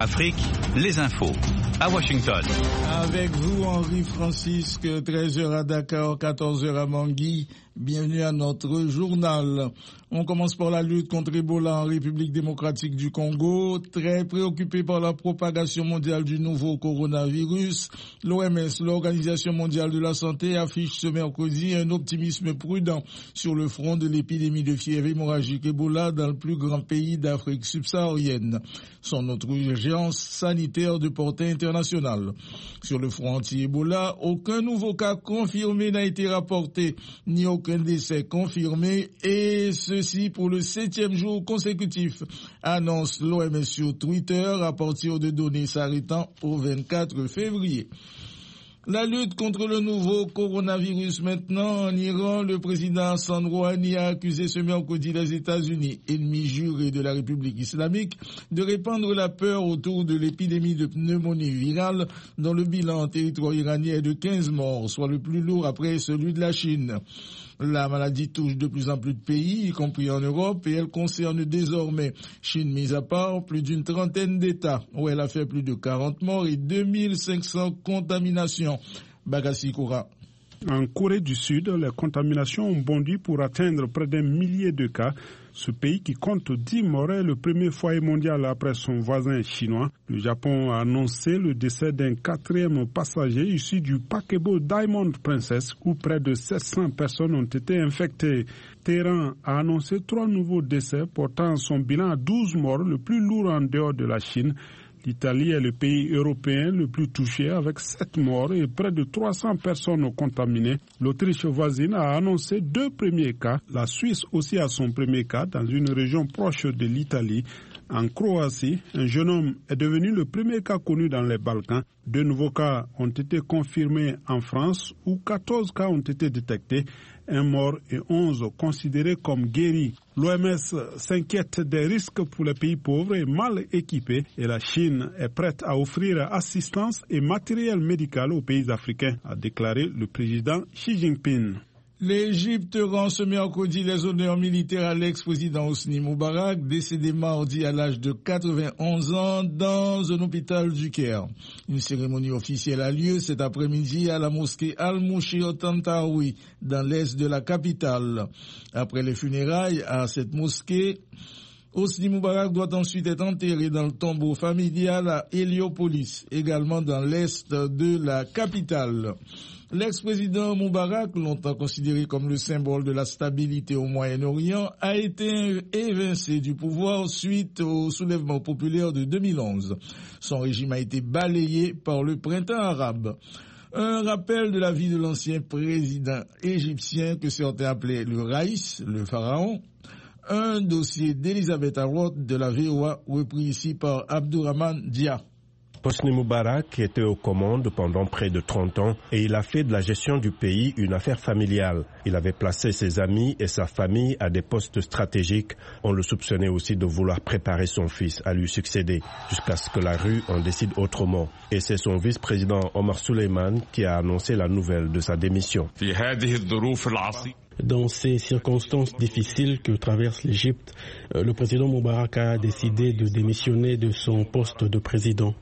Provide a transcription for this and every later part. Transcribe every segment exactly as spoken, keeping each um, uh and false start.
Afrique, les infos, à Washington. Avec vous, Henri Francisque, treize heures à Dakar, quatorze heures à Bangui. Bienvenue à notre journal. On commence par la lutte contre Ebola en République démocratique du Congo. Très préoccupé par la propagation mondiale du nouveau coronavirus, l'O M S, l'Organisation mondiale de la santé, affiche ce mercredi un optimisme prudent sur le front de l'épidémie de fièvre hémorragique Ebola dans le plus grand pays d'Afrique subsaharienne. Son autre urgence sanitaire de portée internationale. Sur le front anti-Ebola, aucun nouveau cas confirmé n'a été rapporté, ni aucun décès confirmé, et ceci pour le septième jour consécutif, annonce l'O M S sur Twitter à partir de données s'arrêtant au vingt-quatre février. La lutte contre le nouveau coronavirus maintenant en Iran, le président Hassan Rouhani a accusé ce mercredi les États-Unis, ennemis jurés de la République islamique, de répandre la peur autour de l'épidémie de pneumonie virale dont le bilan en territoire iranien est de quinze morts, soit le plus lourd après celui de la Chine. La maladie touche de plus en plus de pays, y compris en Europe, et elle concerne désormais, Chine mise à part, plus d'une trentaine d'États, où elle a fait plus de quarante morts et deux mille cinq cents contaminations. Bagassi Koura. En Corée du Sud, les contaminations ont bondi pour atteindre près d'un millier de cas. Ce pays qui compte dix morts est le premier foyer mondial après son voisin chinois. Le Japon a annoncé le décès d'un quatrième passager issu du paquebot Diamond Princess où près de sept cents personnes ont été infectées. Téhéran a annoncé trois nouveaux décès portant son bilan à douze morts, le plus lourd en dehors de la Chine. L'Italie est le pays européen le plus touché avec sept morts et près de trois cents personnes contaminées. L'Autriche voisine a annoncé deux premiers cas. La Suisse aussi a son premier cas dans une région proche de l'Italie. En Croatie, un jeune homme est devenu le premier cas connu dans les Balkans. Deux nouveaux cas ont été confirmés en France où quatorze cas ont été détectés. Un mort et onze considérés comme guéris. L'O M S s'inquiète des risques pour les pays pauvres et mal équipés et la Chine est prête à offrir assistance et matériel médical aux pays africains, a déclaré le président Xi Jinping. L'Égypte rend ce mercredi les honneurs militaires à l'ex-président Hosni Moubarak, décédé mardi à l'âge de quatre-vingt-onze ans dans un hôpital du Caire. Une cérémonie officielle a lieu cet après-midi à la mosquée Al-Mouchir Tantaoui, dans l'est de la capitale. Après les funérailles à cette mosquée, Hosni Moubarak doit ensuite être enterré dans le tombeau familial à Héliopolis, également dans l'est de la capitale. L'ex-président Moubarak, longtemps considéré comme le symbole de la stabilité au Moyen-Orient, a été évincé du pouvoir suite au soulèvement populaire de deux mille onze. Son régime a été balayé par le printemps arabe. Un rappel de la vie de l'ancien président égyptien que certains appelaient le Raïs, le pharaon. Un dossier d'Elisabeth Harrod de la V O A, repris ici par Abdourahmane Dia. Hosni Moubarak était aux commandes pendant près de trente ans et il a fait de la gestion du pays une affaire familiale. Il avait placé ses amis et sa famille à des postes stratégiques. On le soupçonnait aussi de vouloir préparer son fils à lui succéder jusqu'à ce que la rue en décide autrement. Et c'est son vice-président Omar Suleiman qui a annoncé la nouvelle de sa démission. Dans ces circonstances difficiles que traverse l'Égypte, le président Moubarak a décidé de démissionner de son poste de président.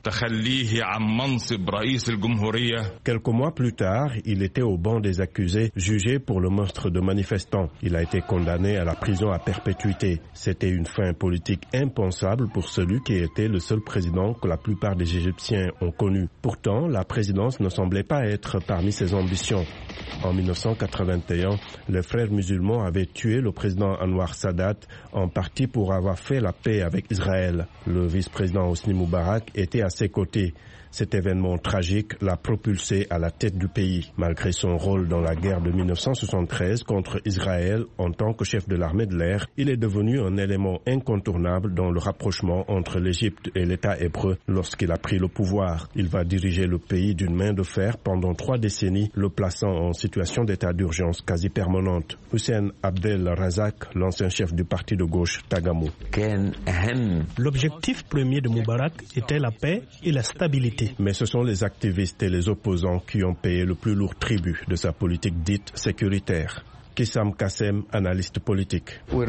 Quelques mois plus tard, il était au banc des accusés, jugé pour le meurtre de manifestants. Il a été condamné à la prison à perpétuité. C'était une fin politique impensable pour celui qui était le seul président que la plupart des Égyptiens ont connu. Pourtant, la présidence ne semblait pas être parmi ses ambitions. En mille neuf cent quatre-vingt-un, les frères musulmans avaient tué le président Anwar Sadat, en partie pour avoir fait la paix avec Israël. Le vice-président Hosni Moubarak était à ses côtés. Cet événement tragique l'a propulsé à la tête du pays. Malgré son rôle dans la guerre de mille neuf cent soixante-treize contre Israël en tant que chef de l'armée de l'air, il est devenu un élément incontournable dans le rapprochement entre l'Égypte et l'État hébreu lorsqu'il a pris le pouvoir. Il va diriger le pays d'une main de fer pendant trois décennies, le plaçant en situation d'état d'urgence quasi permanente. Hussein Abdel Razak, l'ancien chef du parti de gauche Tagamou. L'objectif premier de Moubarak était la paix et la stabilité. Mais ce sont les activistes et les opposants qui ont payé le plus lourd tribut de sa politique dite sécuritaire. Kissam Kassem, analyste politique. Nous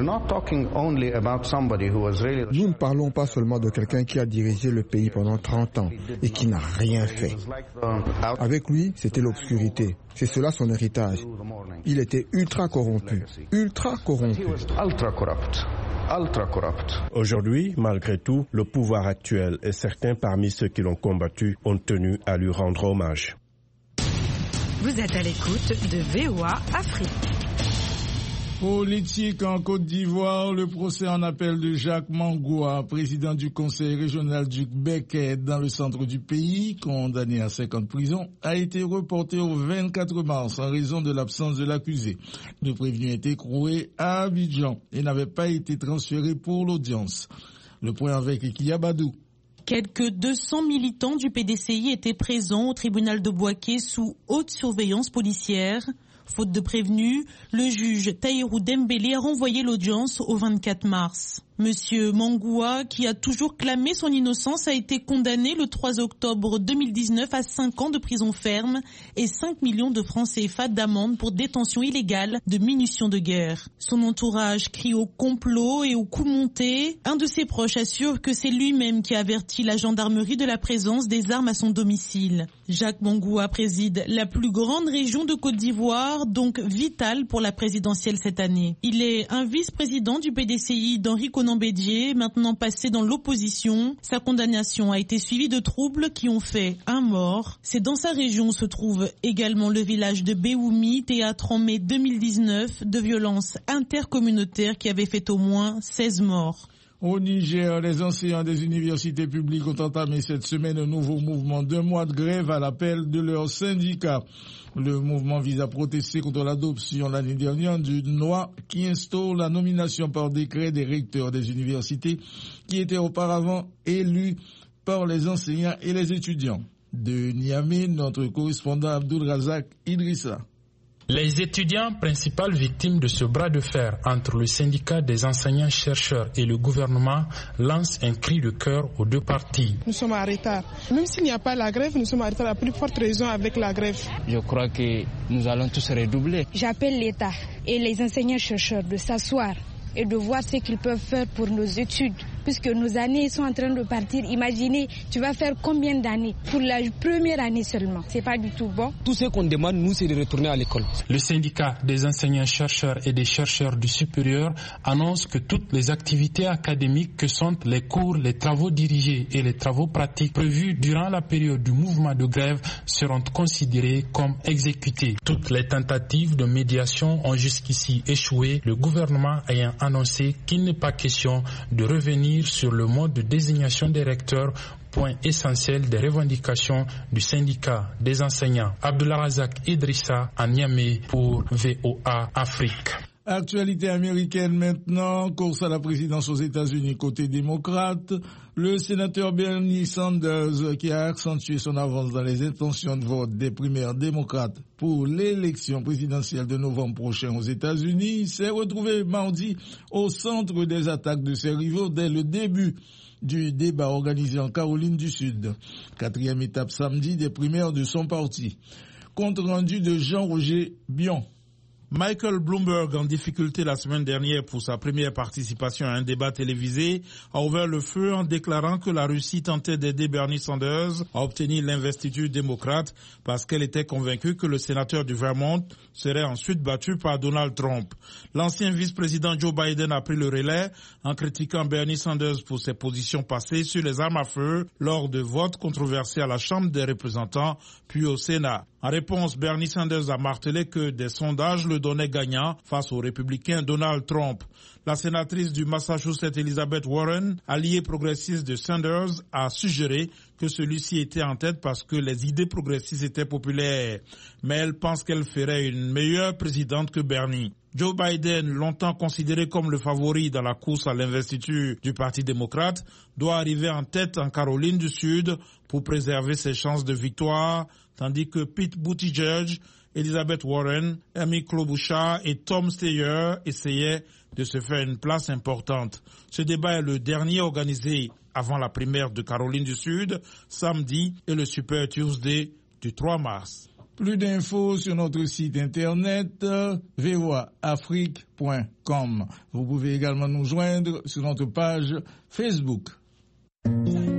ne parlons pas seulement de quelqu'un qui a dirigé le pays pendant trente ans et qui n'a rien fait. Avec lui, c'était l'obscurité. C'est cela son héritage. Il était ultra corrompu. Ultra corrompu. Aujourd'hui, malgré tout, le pouvoir actuel et certains parmi ceux qui l'ont combattu ont tenu à lui rendre hommage. Vous êtes à l'écoute de V O A Afrique. Politique en Côte d'Ivoire, le procès en appel de Jacques Mangoua, président du conseil régional du Béquet dans le centre du pays, condamné à cinq ans de prison, a été reporté au vingt-quatre mars en raison de l'absence de l'accusé. Le prévenu était écroué à Abidjan et n'avait pas été transféré pour l'audience. Le point avec Ekiyabadou. Quelques deux cents militants du P D C I étaient présents au tribunal de Bouaké sous haute surveillance policière. Faute de prévenu, le juge Tahirou Dembélé a renvoyé l'audience au vingt-quatre mars. Monsieur Mangoua, qui a toujours clamé son innocence, a été condamné le trois octobre deux mille dix-neuf à cinq ans de prison ferme et cinq millions de francs C F A d'amende pour détention illégale de munitions de guerre. Son entourage crie au complot et au coup monté. Un de ses proches assure que c'est lui-même qui a averti la gendarmerie de la présence des armes à son domicile. Jacques Mangoua préside la plus grande région de Côte d'Ivoire, donc vitale pour la présidentielle cette année. Il est un vice-président du P D C I d'Henri Konan Bédié, maintenant passé dans l'opposition. Sa condamnation a été suivie de troubles qui ont fait un mort. C'est dans sa région se trouve également le village de Béoumi, théâtre en mai deux mille dix-neuf de violences intercommunautaires qui avaient fait au moins seize morts. Au Niger, les enseignants des universités publiques ont entamé cette semaine un nouveau mouvement d'un mois de grève à l'appel de leur syndicat. Le mouvement vise à protester contre l'adoption l'année dernière d'une loi qui instaure la nomination par décret des recteurs des universités qui étaient auparavant élus par les enseignants et les étudiants. De Niamey, notre correspondant Abdul Razak Idrissa. Les étudiants, principales victimes de ce bras de fer entre le syndicat des enseignants-chercheurs et le gouvernement, lancent un cri de cœur aux deux parties. Nous sommes en retard. Même s'il n'y a pas la grève, nous sommes en retard à plus forte raison avec la grève. Je crois que nous allons tous redoubler. J'appelle l'État et les enseignants-chercheurs de s'asseoir et de voir ce qu'ils peuvent faire pour nos études. Puisque nos années sont en train de partir, imaginez, tu vas faire combien d'années pour la première année seulement? C'est pas du tout bon. Tout ce qu'on demande, nous, c'est de retourner à l'école. Le syndicat des enseignants-chercheurs et des chercheurs du supérieur annonce que toutes les activités académiques que sont les cours, les travaux dirigés et les travaux pratiques prévus durant la période du mouvement de grève seront considérés comme exécutés. Toutes les tentatives de médiation ont jusqu'ici échoué, le gouvernement ayant annoncé qu'il n'est pas question de revenir sur le mode de désignation des recteurs, point essentiel des revendications du syndicat des enseignants. Abdullah Razak Idrissa à Niamey pour V O A Afrique. Actualité américaine maintenant, course à la présidence aux États-Unis côté démocrate. Le sénateur Bernie Sanders, qui a accentué son avance dans les intentions de vote des primaires démocrates pour l'élection présidentielle de novembre prochain aux États-Unis, s'est retrouvé mardi au centre des attaques de ses rivaux dès le début du débat organisé en Caroline du Sud. Quatrième étape samedi des primaires de son parti. Compte rendu de Jean-Roger Bion. Michael Bloomberg, en difficulté la semaine dernière pour sa première participation à un débat télévisé, a ouvert le feu en déclarant que la Russie tentait d'aider Bernie Sanders à obtenir l'investiture démocrate parce qu'elle était convaincue que le sénateur du Vermont serait ensuite battu par Donald Trump. L'ancien vice-président Joe Biden a pris le relais en critiquant Bernie Sanders pour ses positions passées sur les armes à feu lors de votes controversés à la Chambre des représentants puis au Sénat. En réponse, Bernie Sanders a martelé que des sondages le donnaient gagnant face au républicain Donald Trump. La sénatrice du Massachusetts Elizabeth Warren, alliée progressiste de Sanders, a suggéré que celui-ci était en tête parce que les idées progressistes étaient populaires. Mais elle pense qu'elle ferait une meilleure présidente que Bernie. Joe Biden, longtemps considéré comme le favori dans la course à l'investiture du Parti démocrate, doit arriver en tête en Caroline du Sud pour préserver ses chances de victoire, tandis que Pete Buttigieg, Elizabeth Warren, Amy Klobuchar et Tom Steyer essayaient de se faire une place importante. Ce débat est le dernier organisé avant la primaire de Caroline du Sud, samedi, et le Super Tuesday du trois mars. Plus d'infos sur notre site internet v o a afrique point com. Vous pouvez également nous joindre sur notre page Facebook.